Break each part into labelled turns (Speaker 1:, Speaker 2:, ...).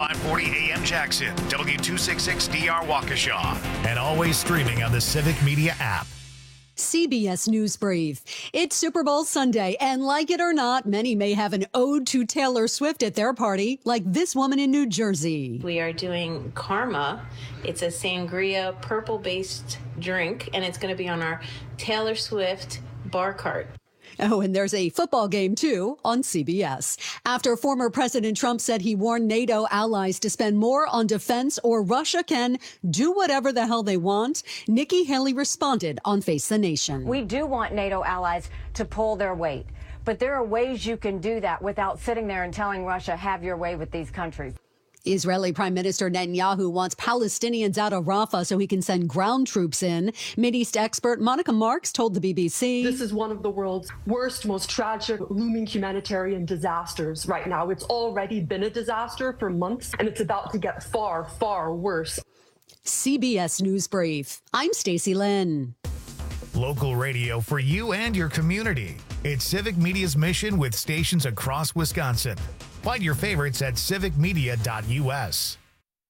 Speaker 1: 540 AM Jackson, W266DR Waukesha, and always streaming on the Civic Media app.
Speaker 2: CBS News Brief. It's Super Bowl Sunday, and like it or not, many may have an ode to Taylor Swift at their party, like this woman in New Jersey.
Speaker 3: We are doing Karma. It's a sangria purple-based drink, and it's going to be on our Taylor Swift bar cart.
Speaker 2: Oh, and there's a football game, too, on CBS. After former President Trump said he warned NATO allies to spend more on defense or Russia can do whatever the hell they want, Nikki Haley responded on Face the Nation.
Speaker 4: We do want NATO allies to pull their weight, but there are ways you can do that without sitting there and telling Russia, have your way with these countries.
Speaker 2: Israeli Prime Minister Netanyahu wants Palestinians out of Rafah so he can send ground troops in. Mideast expert Monica Marks told the BBC.
Speaker 5: This is one of the world's worst, most tragic, looming humanitarian disasters right now. It's already been a disaster for months, and it's about to get far, far worse.
Speaker 2: CBS News Brief. I'm Stacey Lynn.
Speaker 1: Local radio for you and your community. It's Civic Media's mission with stations across Wisconsin. Find your favorites at civicmedia.us.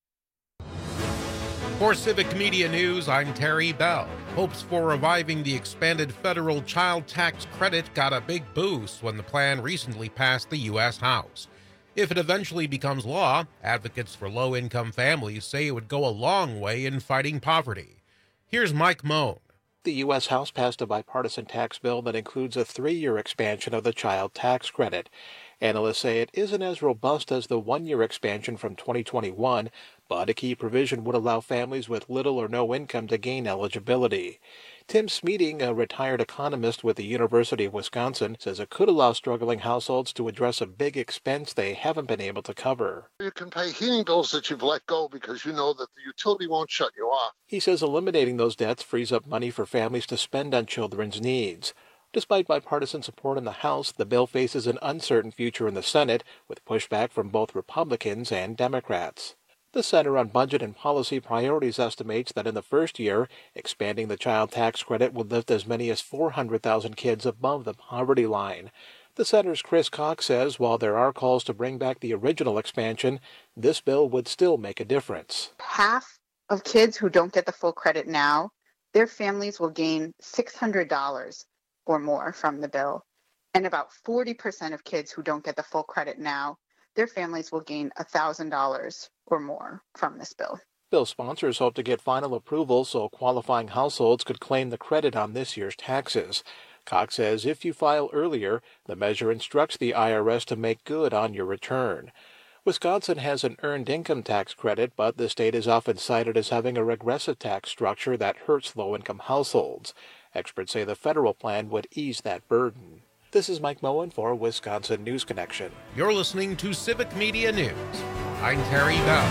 Speaker 6: For Civic Media News, I'm Terry Bell. Hopes for reviving the expanded federal child tax credit got a big boost when the plan recently passed the U.S. House. If it eventually becomes law, advocates for low-income families say it would go a long way in fighting poverty. Here's Mike Moan.
Speaker 7: The U.S. House passed a bipartisan tax bill that includes a 3-year expansion of the child tax credit. Analysts say it isn't as robust as the 1-year expansion from 2021, but a key provision would allow families with little or no income to gain eligibility. Tim Smeeding, a retired economist with the University of Wisconsin, says it could allow struggling households to address a big expense they haven't been able to cover.
Speaker 8: You can pay heating bills that you've let go because you know that the utility won't shut you off.
Speaker 7: He says eliminating those debts frees up money for families to spend on children's needs. Despite bipartisan support in the House, the bill faces an uncertain future in the Senate, with pushback from both Republicans and Democrats. The Center on Budget and Policy Priorities estimates that in the first year, expanding the child tax credit would lift as many as 400,000 kids above the poverty line. The center's Chris Cox says while there are calls to bring back the original expansion, this bill would still make a difference.
Speaker 9: Half of kids who don't get the full credit now, their families will gain $600 or more from the bill. And about 40% of kids who don't get the full credit now, their families will gain $1,000 or more from this bill.
Speaker 7: Bill sponsors hope to get final approval so qualifying households could claim the credit on this year's taxes. Cox says if you file earlier, the measure instructs the IRS to make good on your return. Wisconsin has an earned income tax credit, but the state is often cited as having a regressive tax structure that hurts low-income households. Experts say the federal plan would ease that burden. This is Mike Moen for Wisconsin News Connection.
Speaker 6: You're listening to Civic Media News. I'm Terry Bell.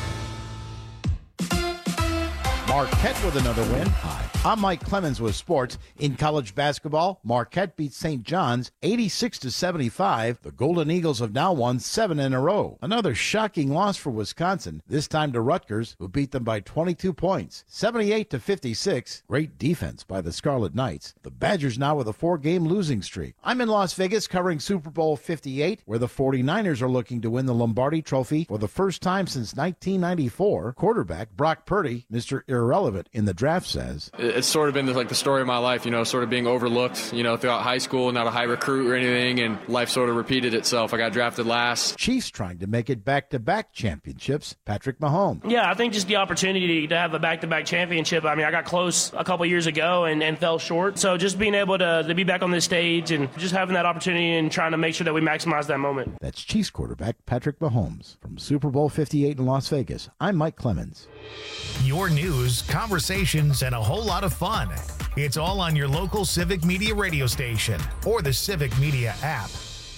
Speaker 10: Marquette with another win. Hi, I'm Mike Clemens with sports. In college basketball, Marquette beat St. John's 86-75. The Golden Eagles have now won 7 in a row. Another shocking loss for Wisconsin, this time to Rutgers, who beat them by 22 points, 78-56. Great defense by the Scarlet Knights. The Badgers now with a 4-game losing streak. I'm in Las Vegas covering Super Bowl 58, where the 49ers are looking to win the Lombardi Trophy for the first time since 1994. Quarterback Brock Purdy, Mr. Irrelevant in the draft, says,
Speaker 11: it's sort of been like the story of my life, sort of being overlooked, throughout high school, not a high recruit or anything, and life sort of repeated itself. I got drafted last.
Speaker 10: Chiefs trying to make it back-to-back championships. Patrick Mahomes.
Speaker 12: Yeah, I think just the opportunity to have a back-to-back championship. I got close a couple years ago and fell short. So just being able to be back on this stage and just having that opportunity and trying to make sure that we maximize that moment.
Speaker 10: That's Chiefs quarterback Patrick Mahomes. From Super Bowl 58 in Las Vegas, I'm Mike Clemens.
Speaker 1: Your news, conversations, and a whole lot of fun. It's all on your local Civic Media radio station or the Civic Media app.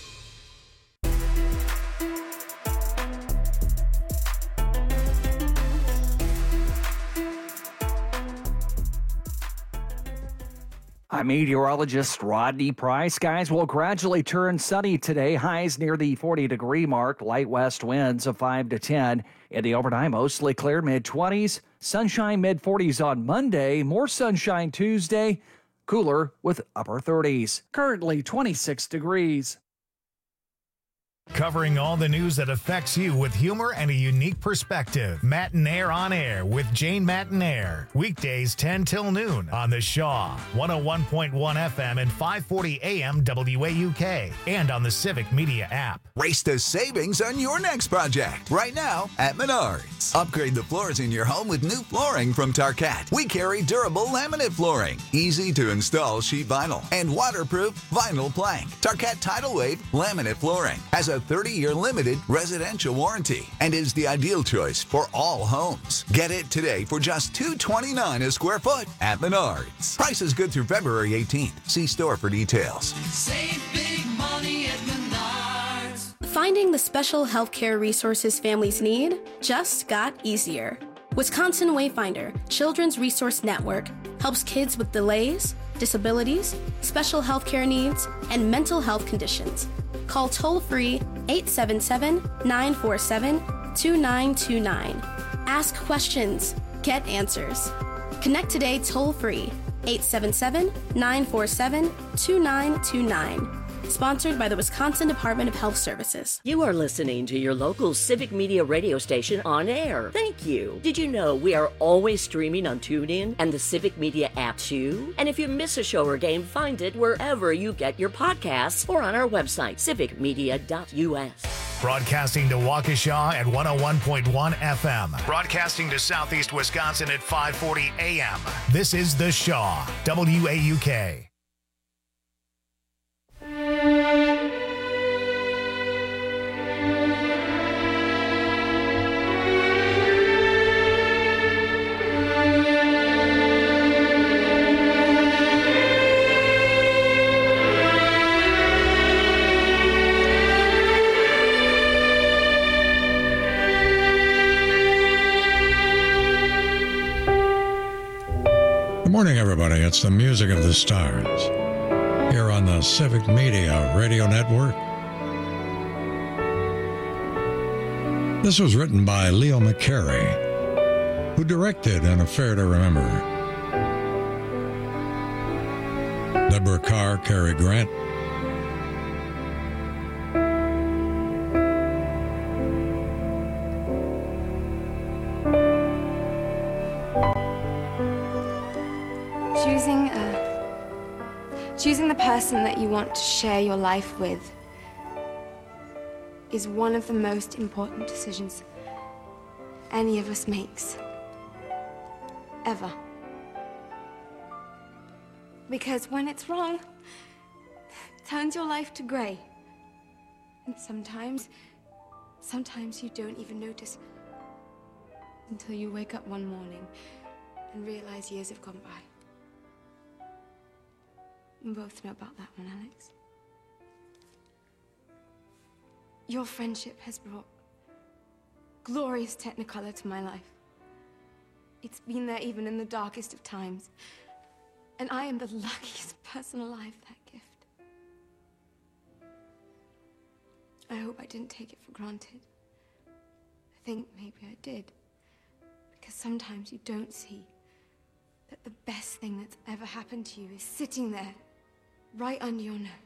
Speaker 13: I'm meteorologist Rodney Price. Skies will gradually turn sunny today. Highs near the 40-degree mark. Light west winds of 5 to 10. In the overnight, mostly clear, mid-20s. Sunshine, mid-40s on Monday. More sunshine Tuesday. Cooler with upper 30s. Currently 26 degrees.
Speaker 1: Covering all the news that affects you with humor and a unique perspective. Matinaire on Air with Jane Matinaire. Weekdays 10 till noon on the Shaw, 101.1 FM and 540 AM WAUK, and on the Civic Media app.
Speaker 14: Race to savings on your next project right now at Menards. Upgrade the floors in your home with new flooring from Tarkett. We carry durable laminate flooring, easy to install sheet vinyl, and waterproof vinyl plank. Tarkett Tidal Wave laminate flooring has a 30-year limited residential warranty and is the ideal choice for all homes. Get it today for just $229 a square foot at Menards. Price is good through February 18th. See store for details.
Speaker 15: Save big money at Menards.
Speaker 16: Finding the special healthcare resources families need just got easier. Wisconsin Wayfinder Children's Resource Network helps kids with delays, disabilities, special healthcare needs, and mental health conditions. Call toll-free 877-947-2929. Ask questions. Get answers. Connect today toll-free 877-947-2929. Sponsored by the Wisconsin Department of Health Services.
Speaker 17: You are listening to your local Civic Media radio station on air. Thank you. Did you know we are always streaming on TuneIn and the Civic Media app too? And if you miss a show or game, find it wherever you get your podcasts or on our website, civicmedia.us.
Speaker 1: Broadcasting to Waukesha at 101.1 FM. Broadcasting to Southeast Wisconsin at 540 AM. This is The Shaw, WAUK.
Speaker 18: Good morning, everybody. It's the music of the stars here on the Civic Media Radio Network. This was written by Leo McCarey, who directed An Affair to Remember. Deborah Carr, Cary Grant.
Speaker 19: Choosing the person that you want to share your life with is one of the most important decisions any of us makes. Ever. Because when it's wrong, it turns your life to gray. And sometimes you don't even notice until you wake up one morning and realize years have gone by. You both know about that one, Alex. Your friendship has brought glorious technicolor to my life. It's been there even in the darkest of times. And I am the luckiest person alive, that gift. I hope I didn't take it for granted. I think maybe I did. Because sometimes you don't see that the best thing that's ever happened to you is sitting there, right under your nose.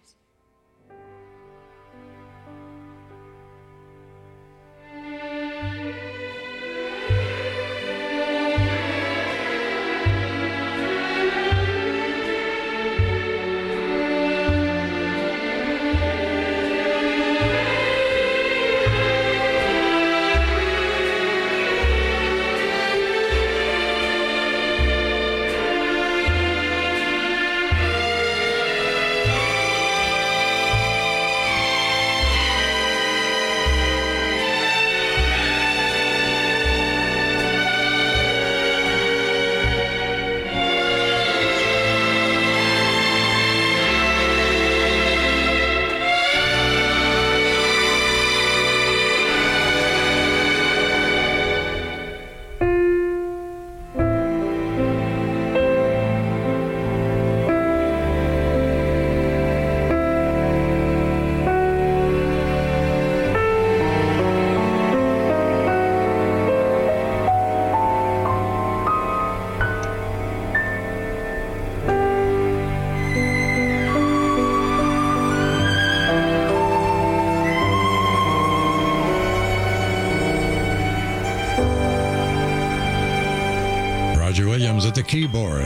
Speaker 18: Williams at the keyboard.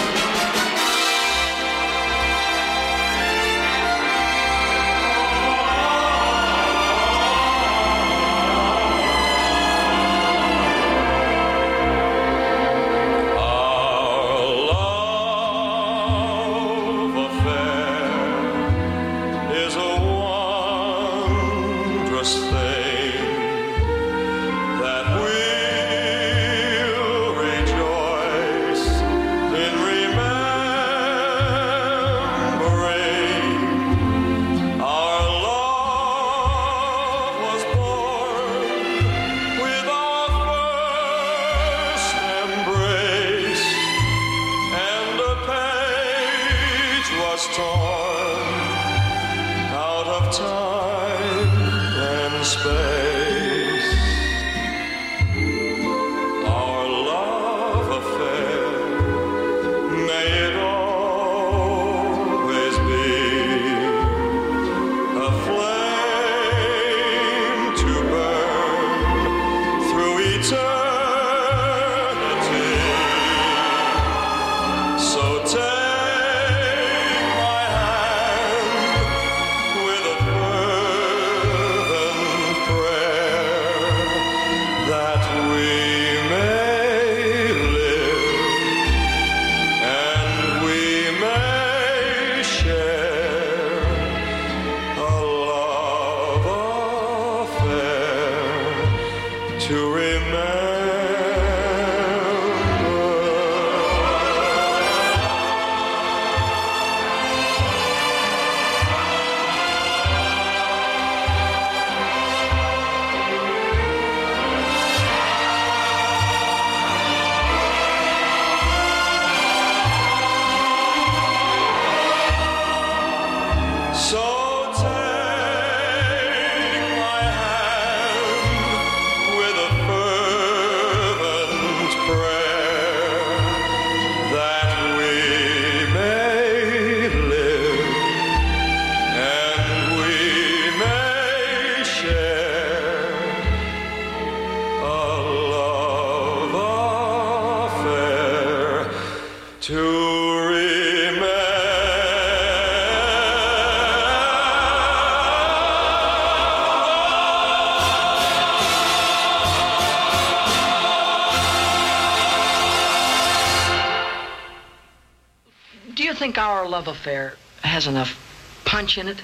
Speaker 20: Our love affair has enough punch in it?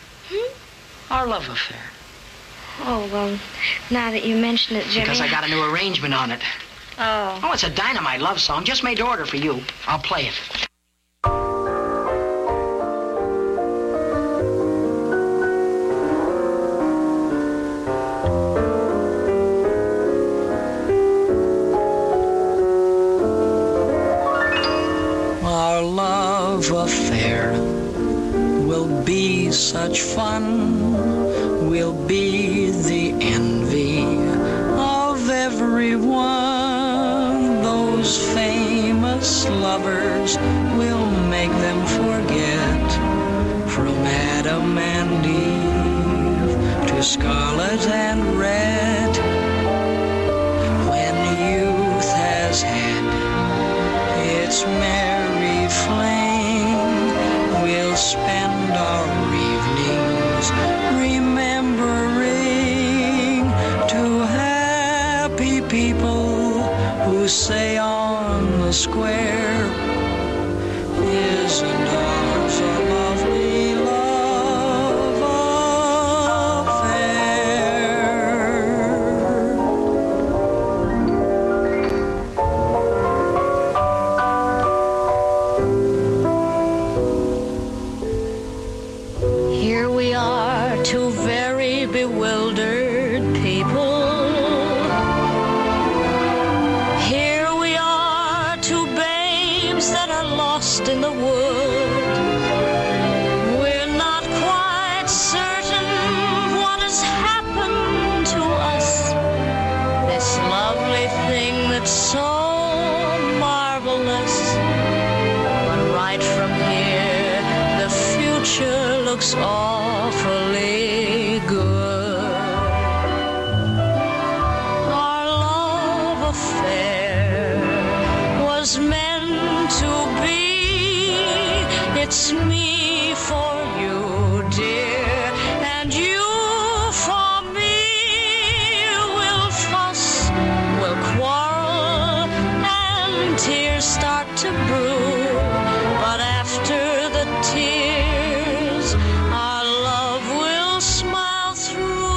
Speaker 20: Our love affair.
Speaker 19: Oh, well, now that you mention it, Jimmy...
Speaker 20: Because I got a new arrangement on it.
Speaker 19: Oh.
Speaker 20: Oh, it's a dynamite love song. Just made to order for you. I'll play it. Our love affair will be such fun. We'll be the envy of everyone. Those famous lovers will make them forget. From Adam and Eve to scarlet and red. When youth has had its merry flame, we'll spend our evenings remembering two happy people who say on the square, isn't ours a lovely love affair? Here we are, two very bewildered people. Here we are, two babes that are lost in the wood. We're not quite certain what has happened to us. This lovely thing that's so marvelous. But right from here, the future looks awfully good. Our love affair was miss me for you, dear, and you for me. We'll fuss, we'll quarrel, and tears start to brew. But after the tears, our love will smile through.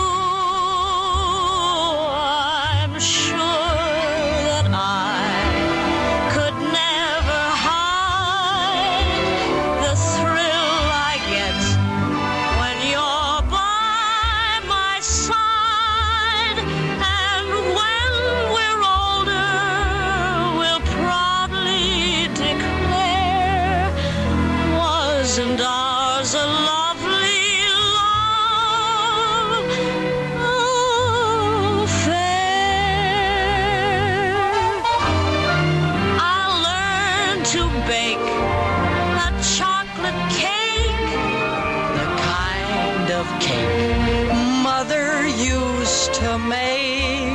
Speaker 20: I'm sure that I could never hide the thrill I get when you're by my side. And when we're older, we'll proudly declare, wasn't ours a lovely love affair? I'll learn to bake a chocolate cake, the kind of cake Mother used to make.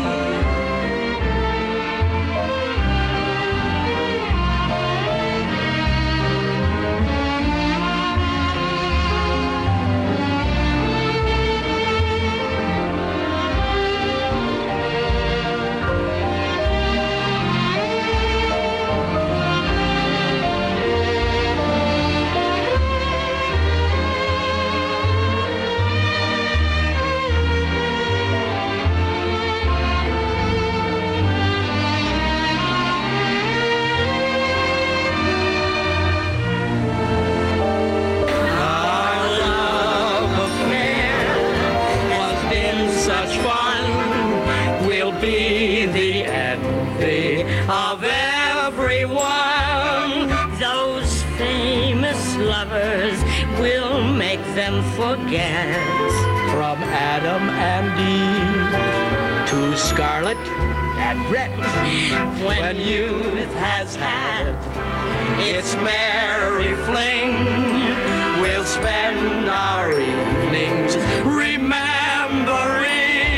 Speaker 20: Such fun will be the envy of everyone. Those famous lovers will make them forget. From Adam and Eve to Scarlet and Red. When youth has had its merry fling, we'll spend our evenings remembering.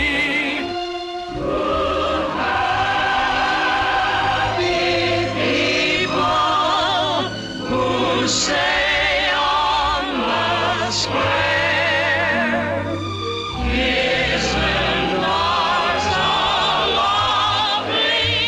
Speaker 20: Say on the square, isn't ours a lovely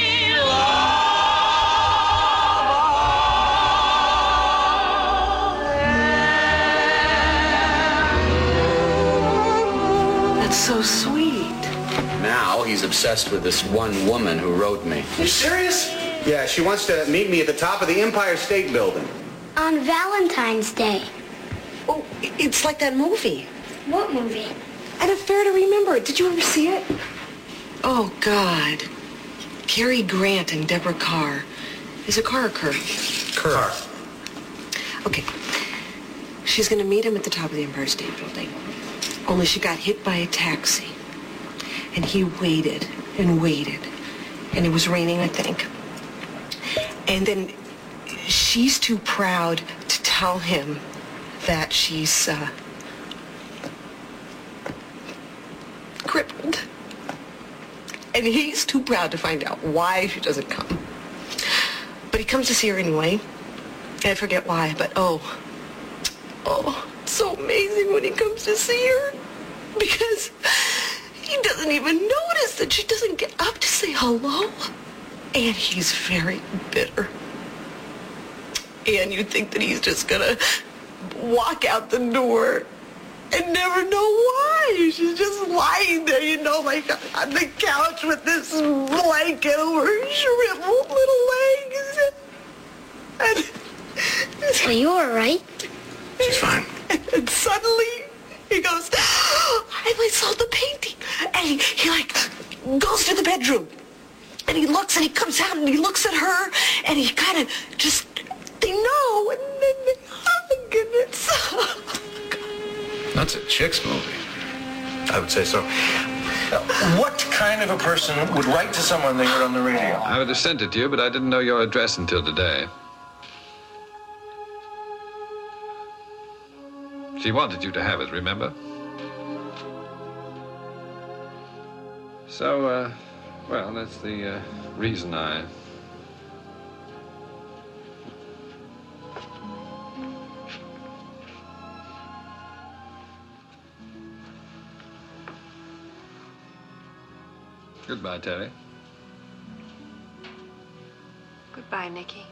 Speaker 20: love?
Speaker 21: That's so sweet.
Speaker 22: Now he's obsessed with this one woman who wrote me.
Speaker 21: You serious?
Speaker 22: Yeah, she wants to meet me at the top of the Empire State Building.
Speaker 21: On Valentine's Day. Oh, it's like that movie. What movie? An Affair to Remember. Did you ever see it? Oh, God. Cary Grant and Deborah Carr. Is it Carr or Kerr?
Speaker 22: Kerr.
Speaker 21: Okay. She's going to meet him at the top of the Empire State Building. Only she got hit by a taxi. And he waited and waited. And it was raining, I think. And then she's too proud to tell him that she's crippled. And he's too proud to find out why she doesn't come. But he comes to see her anyway. I forget why, but oh, it's so amazing when he comes to see her. Because he doesn't even notice that she doesn't get up to say hello. And he's very bitter. And you think that he's just gonna walk out the door and never know why. She's just lying there, like on the couch with this blanket over her shriveled little legs. And are you all right?
Speaker 22: She's fine.
Speaker 21: And suddenly he goes, I saw the painting. And he goes to the bedroom. And he looks and he comes out and he looks at her and he kind of just, they know, and then they hug and it's...
Speaker 22: That's a chick's movie. I would say so.
Speaker 23: What kind of a person would write to someone they heard on the radio?
Speaker 24: I would have sent it to you, but I didn't know your address until today. She wanted you to have it, remember? So, well, that's the reason I... Goodbye, Terry.
Speaker 19: Goodbye, Nicky.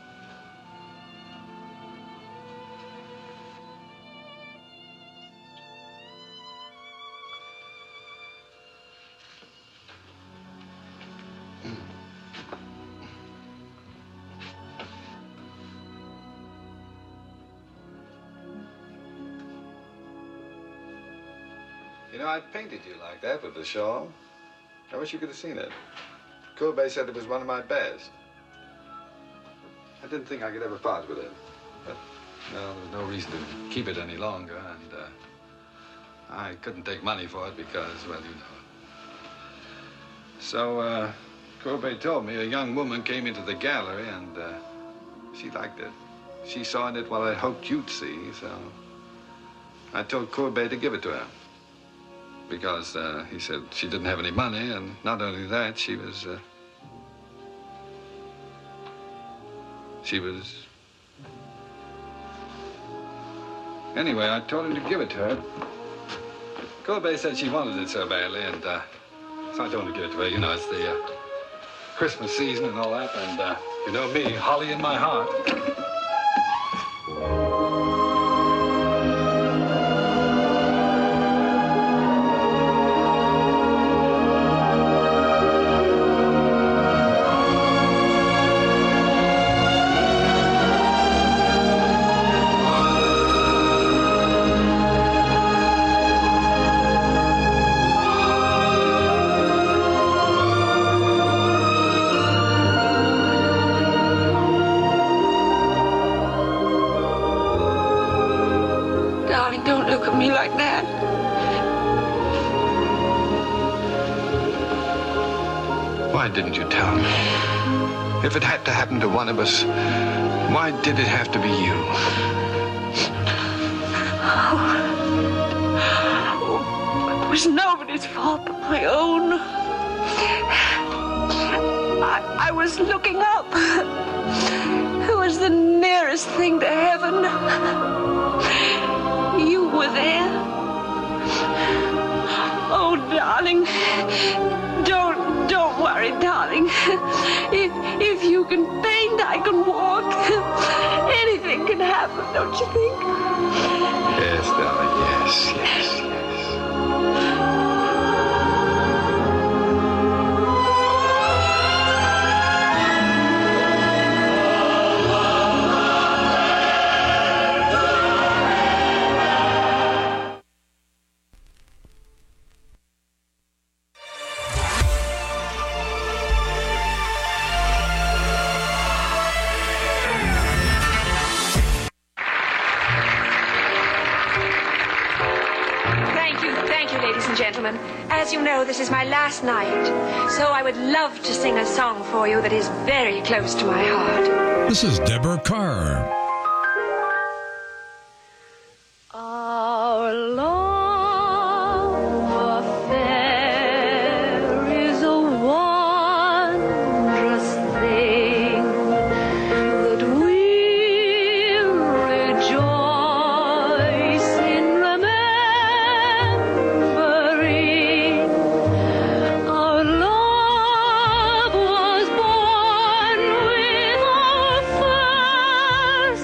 Speaker 24: You know, I painted you like that with the shawl. I wish you could have seen it. Courbet said it was one of my best. I didn't think I could ever part with it. But, well, there was no reason to keep it any longer, and I couldn't take money for it because, well, you know. So, Courbet told me a young woman came into the gallery, and she liked it. She saw in it what I hoped you'd see, so I told Courbet to give it to her. Because he said she didn't have any money, and not only that, she was... Anyway, I told him to give it to her. Courbet said she wanted it so badly, and so I told him to give it to her. You know, it's the Christmas season and all that, and you know me, holly in my heart. Why didn't you tell me? If it had to happen to one of us, why did it have to be you?
Speaker 20: Oh, it was nobody's fault but my own. I was looking up. It was the nearest thing to heaven. You were there. Oh, darling. Don't worry, darling. If you can paint, I can walk. Anything can happen, don't you think?
Speaker 24: Yes, darling, yes, yes, yes.
Speaker 19: As you know, this is my last night, so I would love to sing a song for you that is very close to my heart.
Speaker 18: This is Deborah Carr.
Speaker 20: Our love affair is a wondrous thing that we'll rejoice in remembering. Our love was born with our first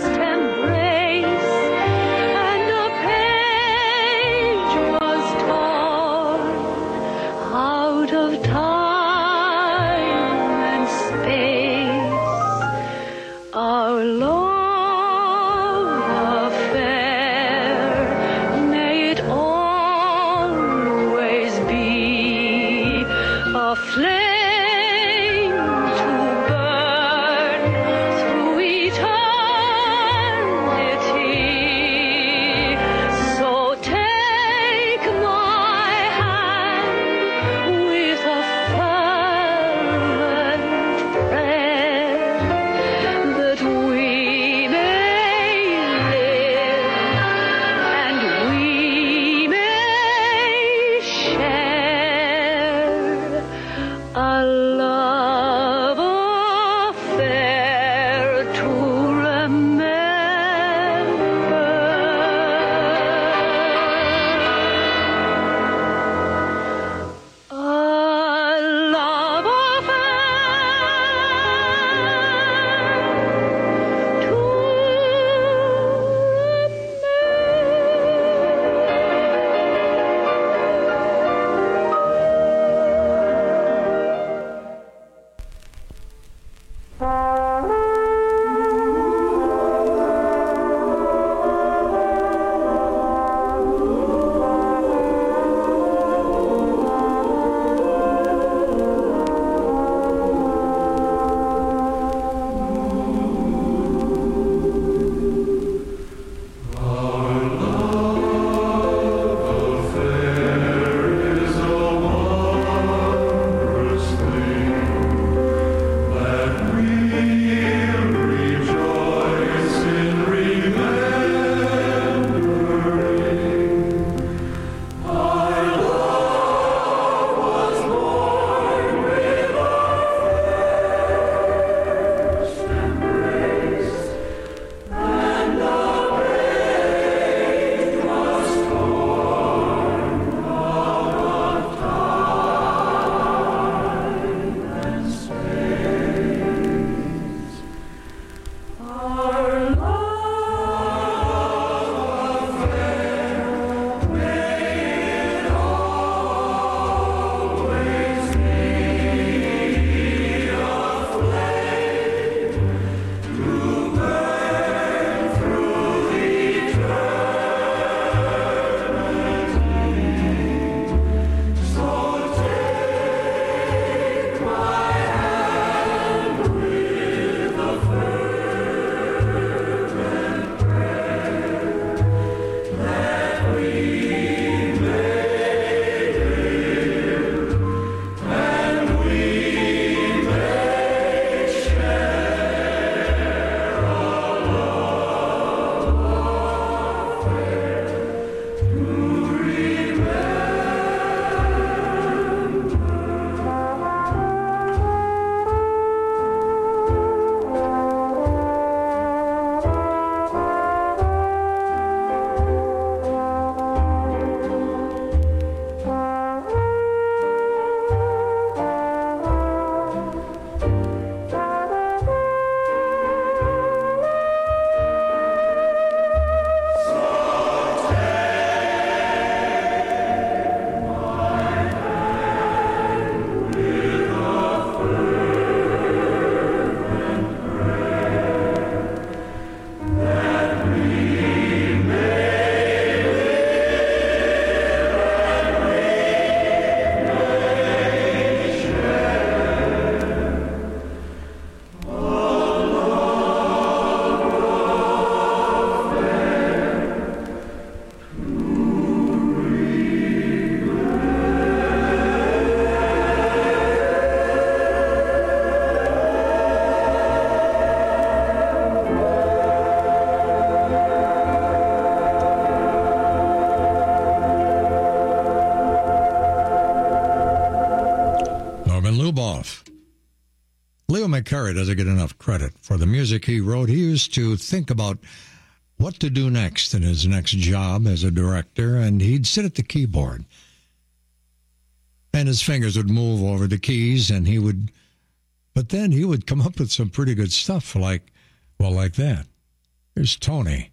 Speaker 18: Leo McCarey doesn't get enough credit for the music he wrote. He used to think about what to do next in his next job as a director, and he'd sit at the keyboard. And his fingers would move over the keys, and but then he would come up with some pretty good stuff like that. Here's Tony.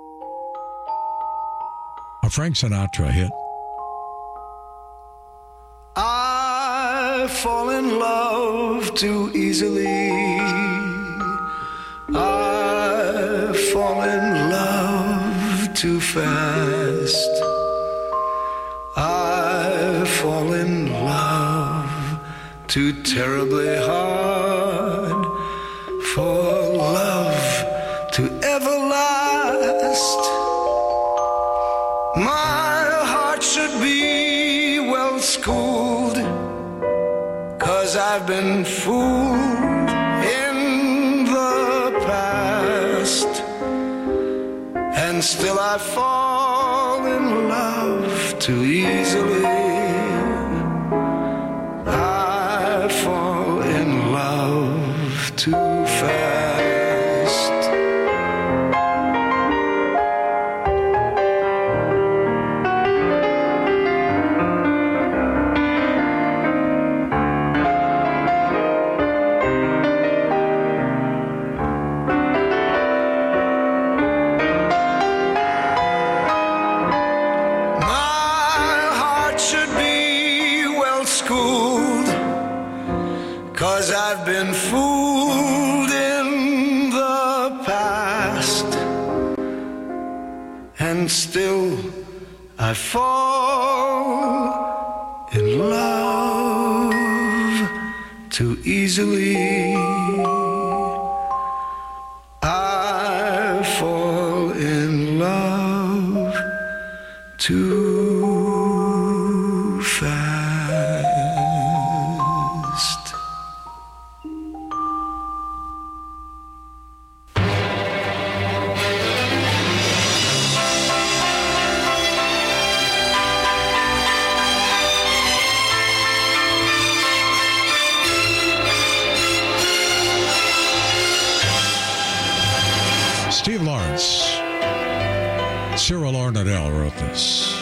Speaker 18: A Frank Sinatra hit.
Speaker 2: I fall in love too easily. I fall in love too fast. I fall in love too terribly hard for love to ever last. My heart should be well schooled, 'cause I've been fooled in the past, and still I fall in love too easily. I fall in love too fast. I've been fooled in the past, and still I fall in love too easily. I fall in love too fast.
Speaker 18: Steve Lawrence. Cyril Arnadell wrote this.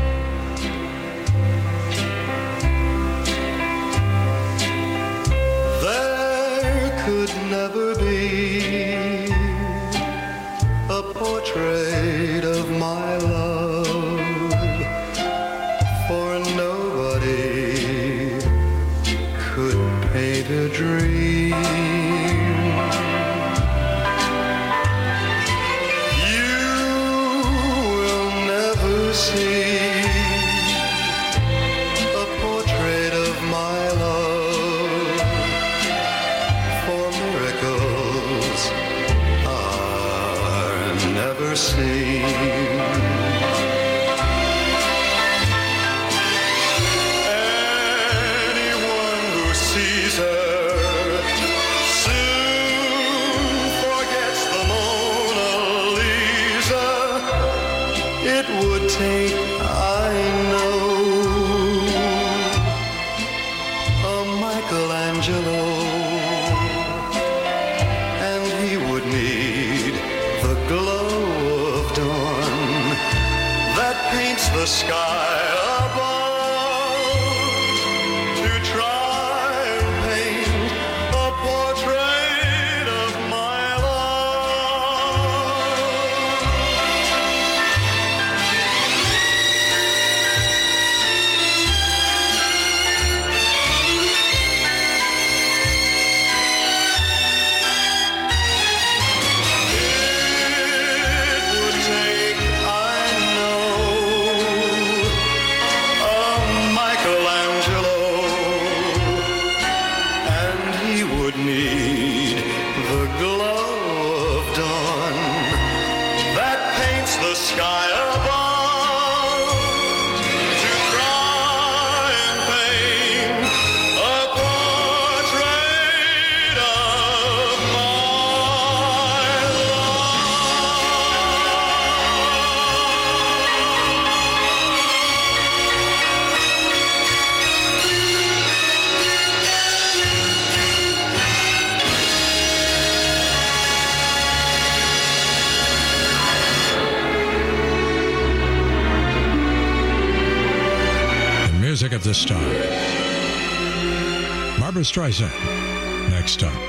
Speaker 2: There could never be a portrait of my love, for nobody could paint a dream. The sky above to try and paint a portrait of my It would take, I know,
Speaker 18: of the Stars. Barbra Streisand, next up.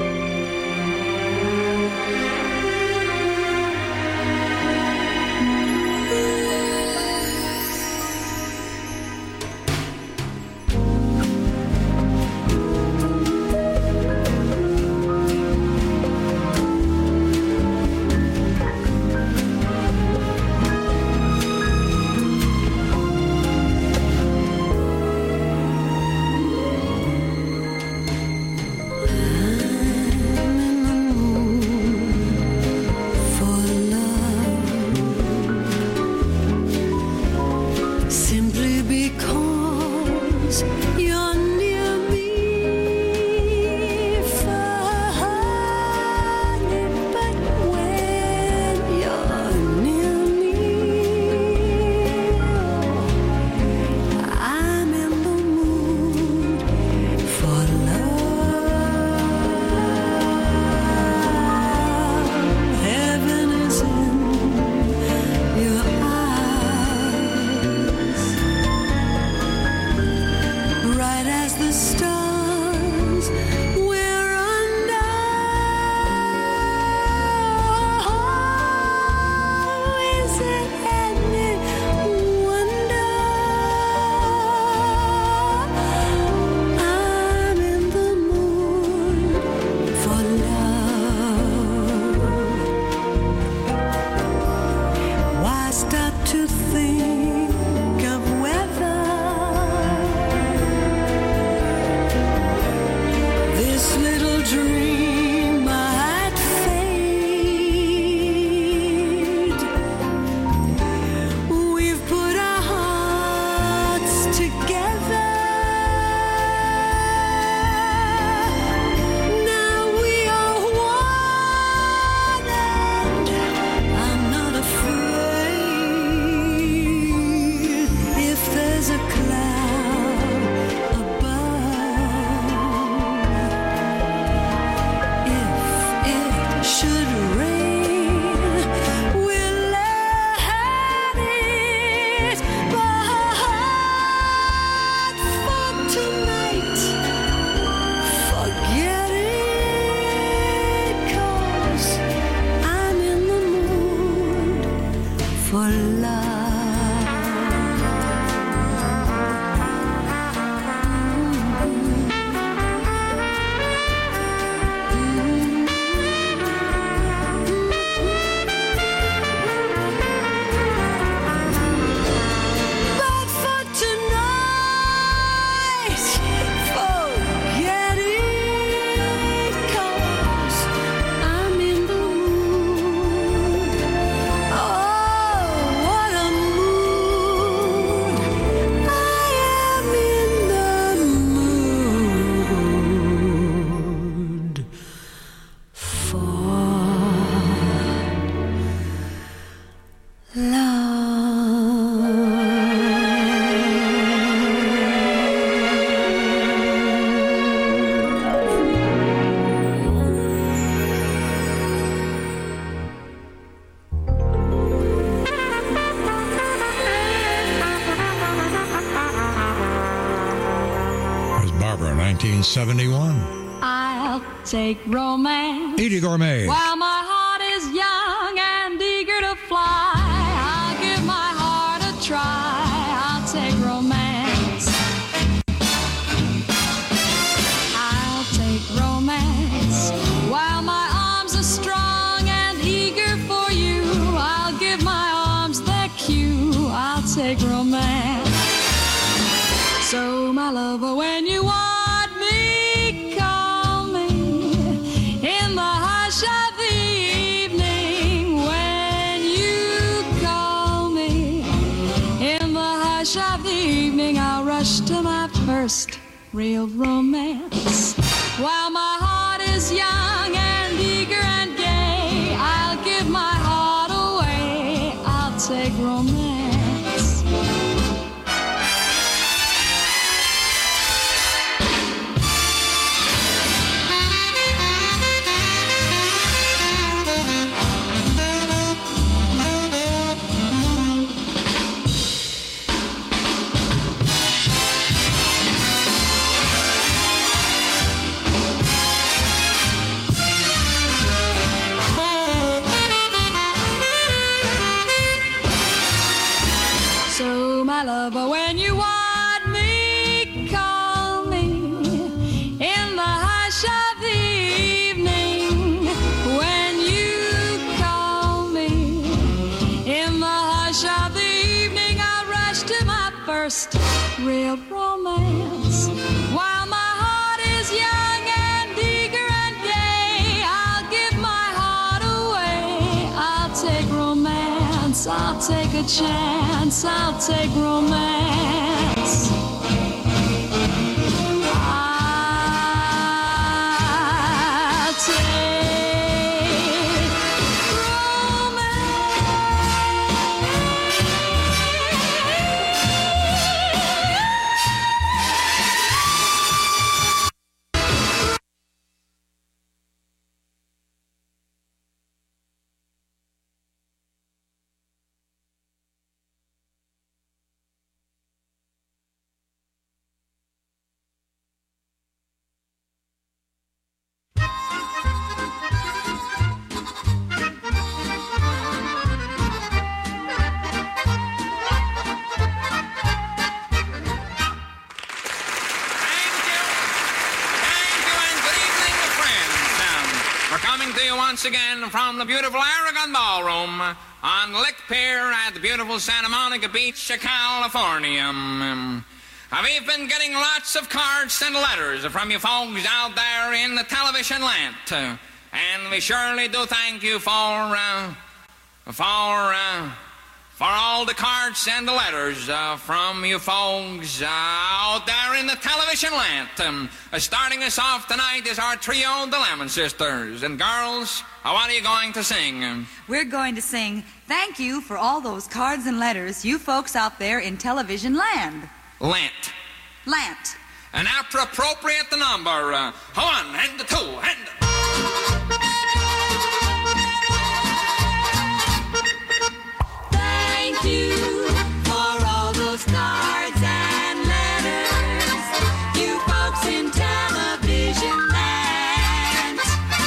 Speaker 18: Barbra, 1971.
Speaker 3: I'll take romance.
Speaker 18: Edie Gourmet.
Speaker 3: While my heart is young and eager to fly, I'll give my heart a try. I'll take romance. I'll take romance. While my arms are strong and eager for you, I'll give my arms their cue. I'll take romance. So, my lover, when you want me, call me in the hush of the evening. When you call me in the hush of the evening, I'll rush to my first real romance. While my heart is young and eager and gay, I'll give my heart away. I'll take romance. I'll take a chance, I'll take romance. I'll take
Speaker 4: once again from the beautiful Aragon Ballroom on Lick Pier at the beautiful Santa Monica Beach, California. We've been getting lots of cards and letters from you folks out there in the television land, and we surely do thank you for all the cards and the letters from you folks out there in the television land. Starting us off tonight is our trio, the Lemon Sisters. And girls, what are you going to sing?
Speaker 5: We're going to sing thank you for all those cards and letters, you folks out there in television land.
Speaker 4: Lant.
Speaker 5: An
Speaker 4: appropriate number. 1 and 2 and...
Speaker 3: Thank you for all those cards and letters, you folks in television land.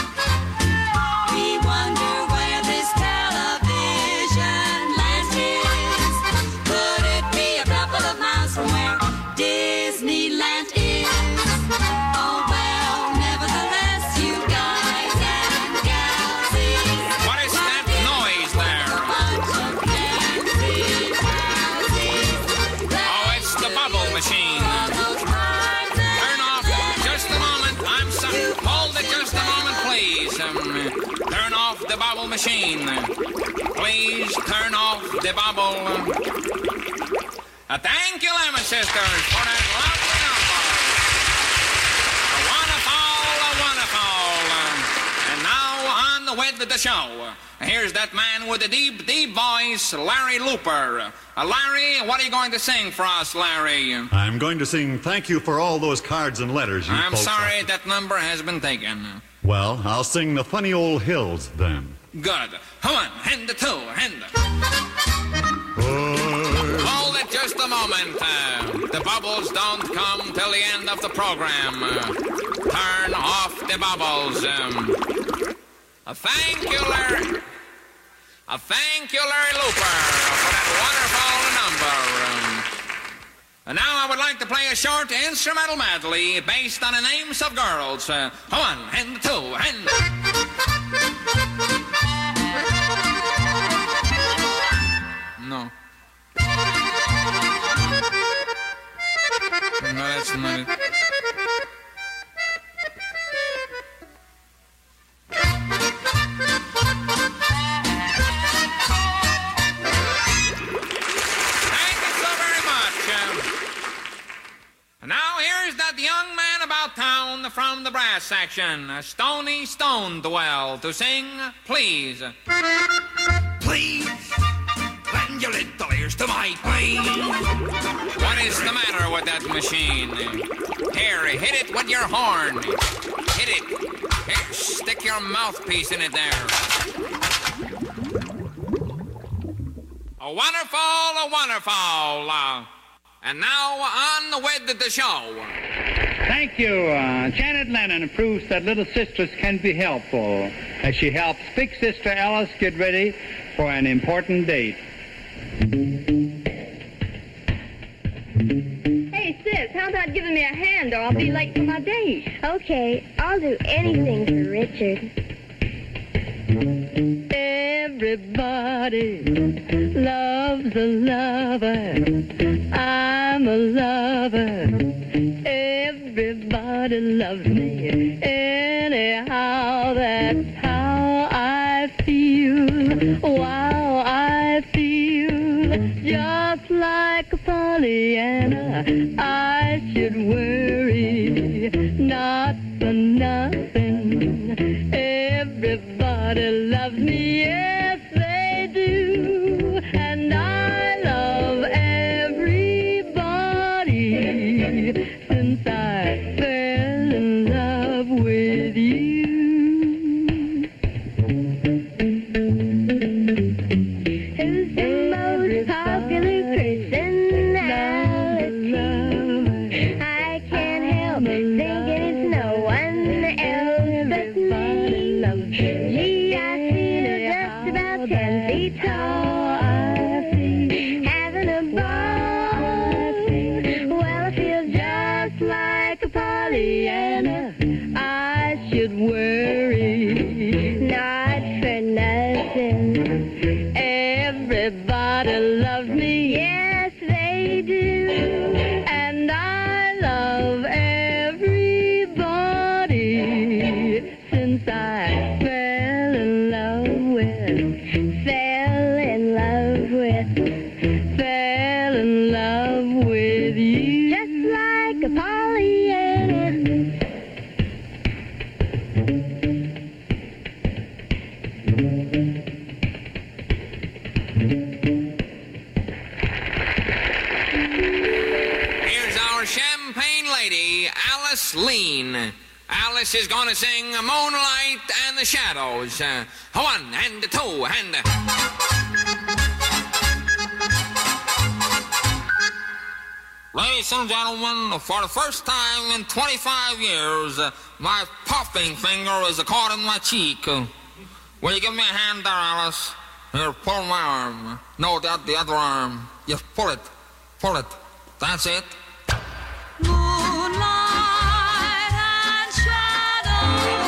Speaker 3: We wonder where this television land is. Could it be a couple of miles from where Disneyland is? Oh well, nevertheless, you guys and gals.
Speaker 4: What is that noise there? Bubble machine. Turn off just a moment. I'm sorry. Hold it just a moment, please. Turn off the bubble machine. Please turn off the bubble. Thank you, Lemon Sisters, for that lovely number. Wonderful. And now on with the show. Here's that man with the deep, deep voice, Larry Looper. Larry, what are you going to sing for us, Larry?
Speaker 8: I'm going to sing thank you for all those cards and letters you
Speaker 4: I'm
Speaker 8: folks
Speaker 4: sorry
Speaker 8: have.
Speaker 4: that number has been taken.
Speaker 8: Well, I'll sing the funny old hills then.
Speaker 4: Good. 1 and 2 and... Hold it just a moment. The bubbles don't come till the end of the program. Turn off the bubbles. Thank you, Larry. Thank you, Larry Looper, for that wonderful number. And now I would like to play a short instrumental medley based on the names of girls. 1 and 2 and... No. No, that's not it. Now here's that young man about town from the brass section, Stony Stonedwell, to sing Please. Please, lend your little ears to my plea. What is the matter with that machine? Here, hit it with your horn. Hit it. Here, stick your mouthpiece in it there. A wonderful. And now on with the show.
Speaker 9: Thank you. Janet Lennon proves that little sisters can be helpful as she helps big sister Alice get ready for an important date.
Speaker 25: Hey, sis, how about giving me a hand or I'll be late for my date? Okay, I'll do anything for Richard. Everybody loves a lover. I'm a lover. Everybody loves me. Anyhow, that's how I feel. Wow, I feel.
Speaker 3: Pollyanna, I should worry, not for nothing. Everybody loves me, yes they do, and I love everybody since I fell in love with you. Who's the most popular personality? I can't help thinking it's no one else but me. Gee, I feel just about 10 feet tall. Having a ball. Well, I feel just like a Pollyanna. I should worry, not for nothing. Everybody loves me, yes they do, and I love everybody since I fell in love with you, just like a Pollyanna.
Speaker 4: Here's our champagne lady, Alice Lean. Alice is gonna sing Moonlight and the Shadows. One and two and... Ladies and gentlemen, for the first time in 25 years, my puffing finger is caught in my cheek. Will you give me a hand there, Alice? Here, pull my arm. No, the other arm. Just pull it. Pull it. That's it.
Speaker 3: Moonlight and shadows.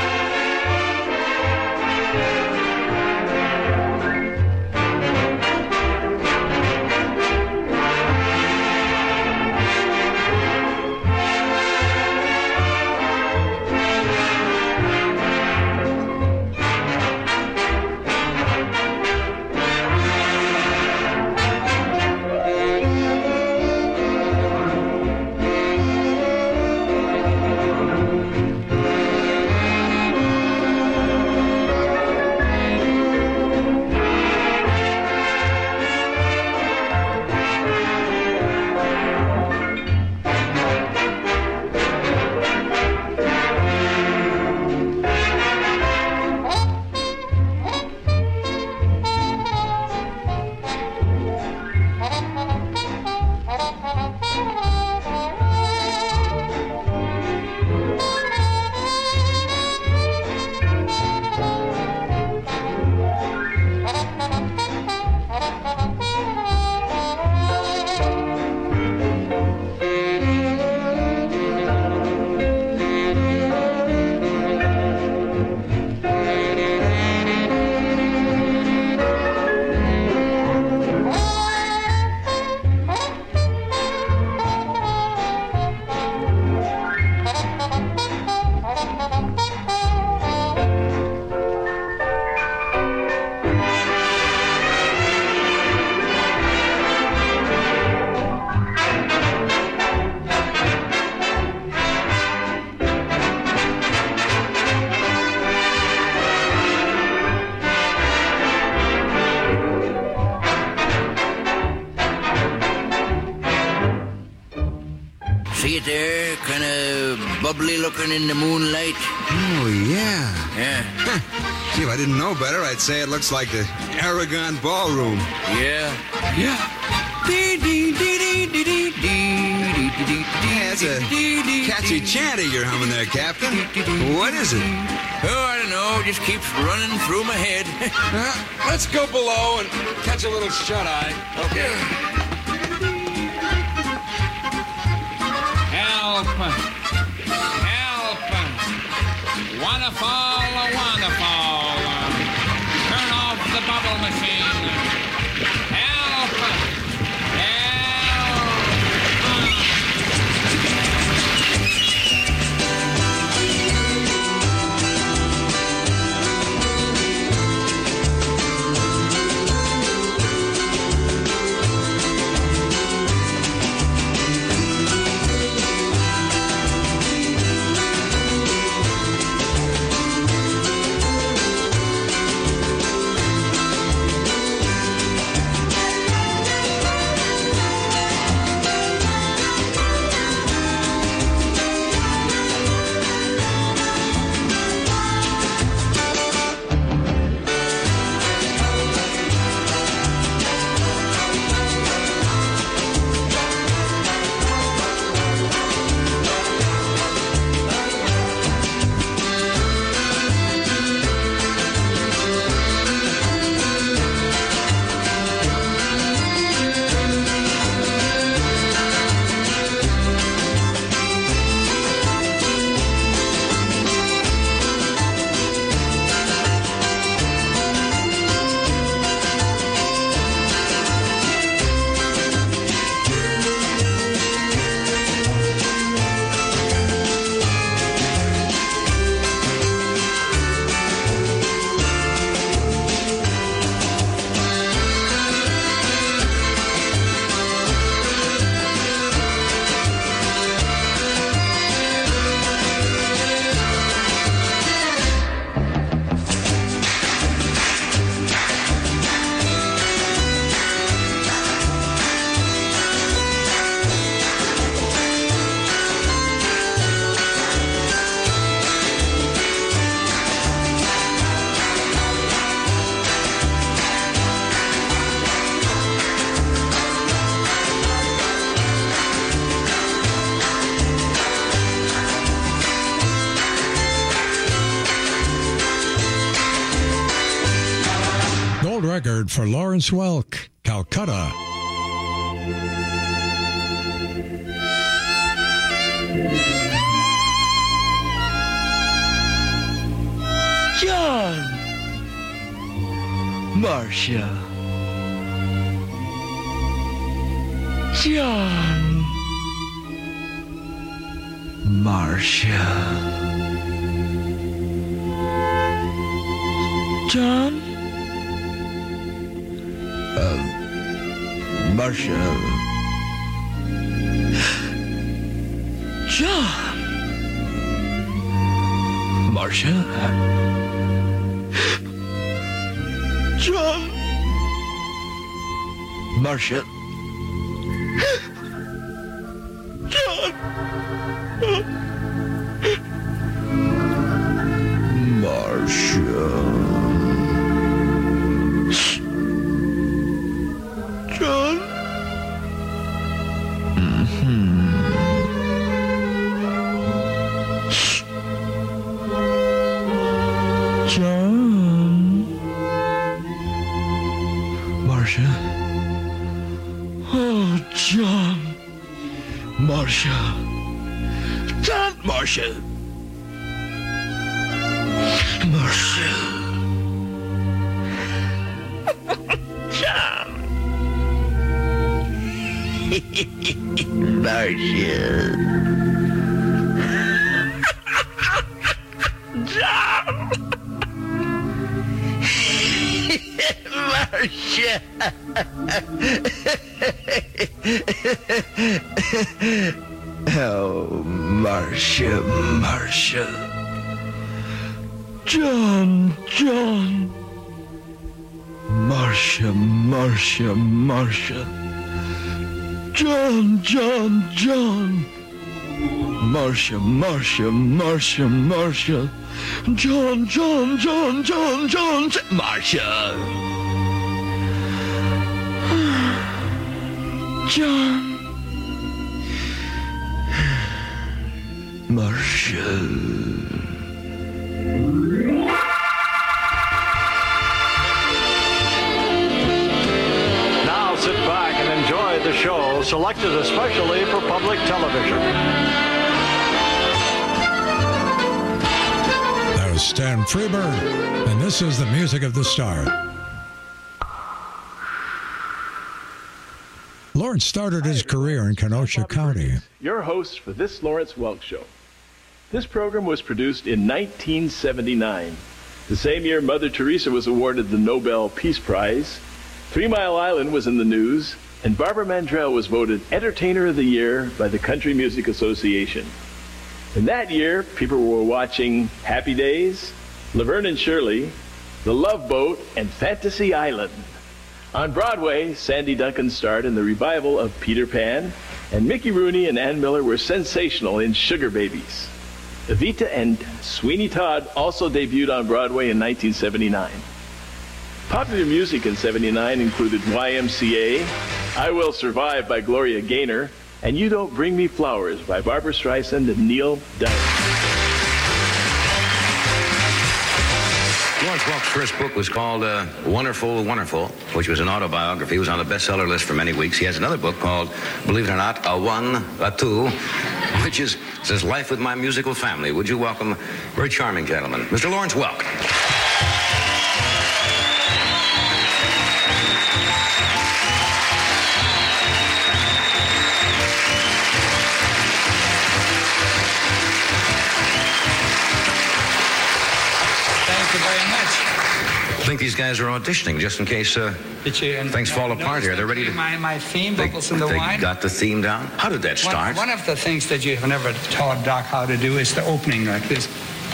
Speaker 6: See it there? Kind of bubbly looking in the moonlight.
Speaker 7: Oh, yeah.
Speaker 6: Yeah.
Speaker 7: Huh. Gee, if I didn't know better, I'd say it looks like the Aragon Ballroom.
Speaker 6: Yeah.
Speaker 7: Yeah. Yeah, it's a catchy chanty you're humming there, Captain. What is it?
Speaker 6: Oh, I don't know. Just keeps running through my head.
Speaker 7: Let's go below and catch a little shut-eye.
Speaker 6: Okay.
Speaker 4: Help! Help! Wonderful, wonderful. Turn off the bubble machine. Help!
Speaker 18: record for Lawrence Welk, Calcutta.
Speaker 10: John! Marcia. John! Marcia. John? Marcia. John! Marcia? John! Marcia? John! Marcia? John? John? Marcia? Oh, John. Marcia. John, Marcia. Marcia. John. Marcia. John. Marcia. Oh, Marcia, Marcia. John, John. Marcia, Marcia, Marcia. John, John, John. Marcia, Marcia, Marcia, Marcia. John, John, John, John, John, Marcia. John. Marcia.
Speaker 8: Now sit back and enjoy the show selected especially for public television.
Speaker 18: That was Stan Freberg, and this is the music of the star. Lawrence started his career in Kenosha County.
Speaker 11: Your host for this Lawrence Welk Show. This program was produced in 1979. The same year Mother Teresa was awarded the Nobel Peace Prize, 3 Mile Island was in the news, and Barbara Mandrell was voted Entertainer of the Year by the Country Music Association. In that year, people were watching Happy Days, Laverne and Shirley, The Love Boat, and Fantasy Island. On Broadway, Sandy Duncan starred in the revival of Peter Pan, and Mickey Rooney and Ann Miller were sensational in Sugar Babies. Evita and Sweeney Todd also debuted on Broadway in 1979. Popular music in '79 included YMCA, I Will Survive by Gloria Gaynor, and You Don't Bring Me Flowers by Barbra Streisand and Neil Diamond.
Speaker 22: Lawrence Welk's first book was called Wonderful, Wonderful, which was an autobiography. It was on the bestseller list for many weeks. He has another book called, believe it or not, A One, A Two, which says Life with My Musical Family. Would you welcome a very charming gentleman, Mr. Lawrence Welk.
Speaker 12: Thank you very much.
Speaker 22: I think these guys are auditioning just in case things fall apart here. They're ready to...
Speaker 12: My theme, Bubbles in the Wine.
Speaker 22: They got the theme down? How did that start?
Speaker 12: One of the things that you have never taught Doc how to do is the opening like this.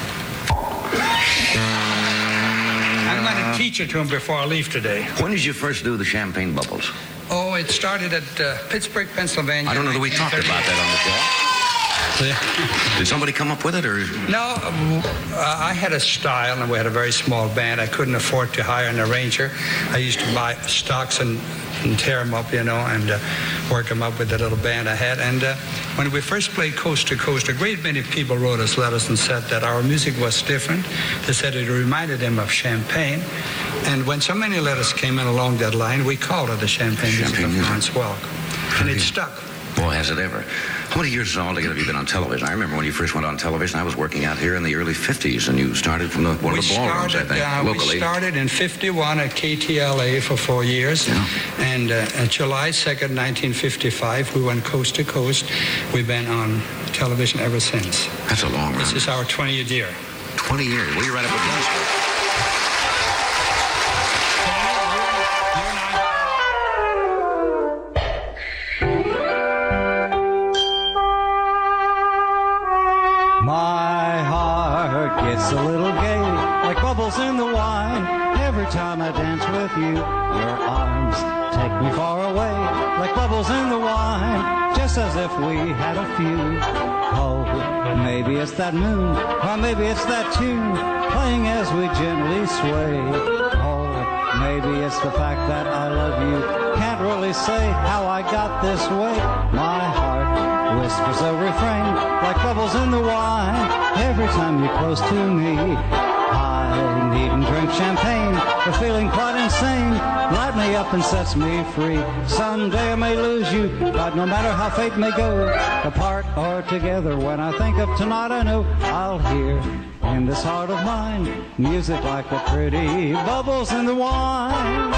Speaker 12: I'm going to teach it to him before I leave today.
Speaker 22: When did you first do the Champagne Bubbles?
Speaker 12: Oh, it started at Pittsburgh, Pennsylvania.
Speaker 22: I don't know that we talked about that on the show. Did somebody come up with it, or?
Speaker 12: No, I had a style, and we had a very small band. I couldn't afford to hire an arranger. I used to buy stocks and tear them up, and work them up with the little band I had. And when we first played Coast to Coast, a great many people wrote us letters and said that our music was different. They said it reminded them of Champagne. And when so many letters came in along that line, we called it the Champagne Music of Lawrence Welk. And it stuck.
Speaker 22: Boy, has it ever. How many years altogether have you been on television? I remember when you first went on television, I was working out here in the early 50s, and you started from one of the ballrooms, I think, locally.
Speaker 12: We started in 51 at KTLA for 4 years. Yeah. And July 2nd, 1955, we went coast to coast. We've been on television ever since.
Speaker 22: That's a long run.
Speaker 12: This is our 20th year.
Speaker 22: 20 years. Well, you're right up against it.
Speaker 13: My heart gets a little gay, like bubbles in the wine. Every time I dance with you, your arms take me far away, like bubbles in the wine, just as if we had a few. Oh, maybe it's that moon, or maybe it's that tune, playing as we gently sway. Oh, maybe it's the fact that I love you, can't really say how I got this way. My heart whispers a refrain, like bubbles in the wine, every time you're close to me. I needn't drink champagne, the feeling quite insane, light me up and sets me free. Someday I may lose you, but no matter how fate may go, apart or together, when I think of tonight I know I'll hear in this heart of mine music like the pretty bubbles in the wine.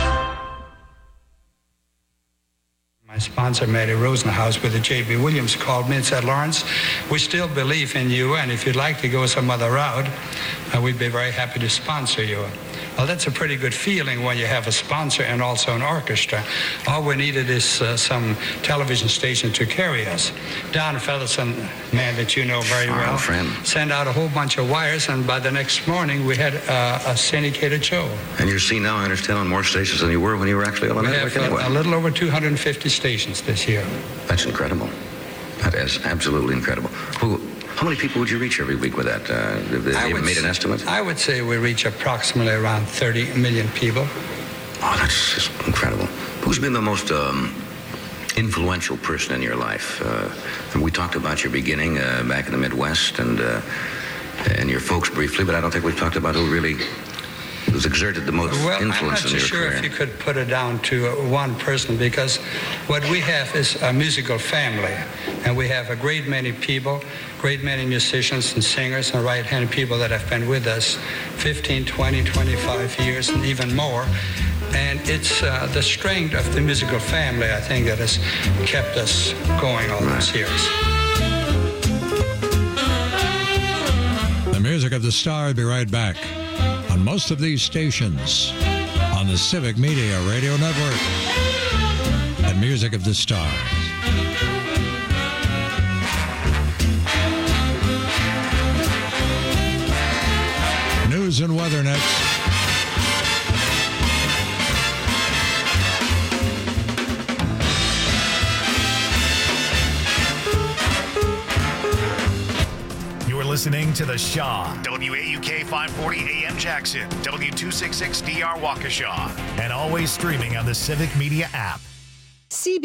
Speaker 12: My sponsor, Mary Rosenhaus, with the J.B. Williams, called me and said, Lawrence, we still believe in you, and if you'd like to go some other route, we'd be very happy to sponsor you. Well, that's a pretty good feeling when you have a sponsor and also an orchestra. All we needed is some television station to carry us. Don Featherston, man that you know very well, sent out a whole bunch of wires, and by the next morning, we had a syndicated show.
Speaker 22: And you're seen now, I understand, on more stations than you were when you were actually on the network anyway.
Speaker 12: We have a little over 250 stations this year.
Speaker 22: That's incredible. That is absolutely incredible. How many people would you reach every week with that? Have they made an estimate?
Speaker 12: I would say we reach approximately around 30 million people.
Speaker 22: Oh, that's just incredible. Who's been the most influential person in your life? We talked about your beginning back in the Midwest and your folks briefly, but I don't think we've talked about who really has exerted the most influence in your career.
Speaker 12: I'm not sure if you could put it down to one person, because what we have is a musical family, and we have a great many people, great many musicians and singers and right-handed people that have been with us 15, 20, 25 years and even more. And it's the strength of the musical family, I think, that has kept us going all those years.
Speaker 18: The music of the star will be right back on most of these stations on the Civic Media Radio Network. The music of the stars. News and weather next.
Speaker 1: Listening to The Shaw, WAUK 540 AM Jackson, W266DR Waukesha, and always streaming on the Civic Media app.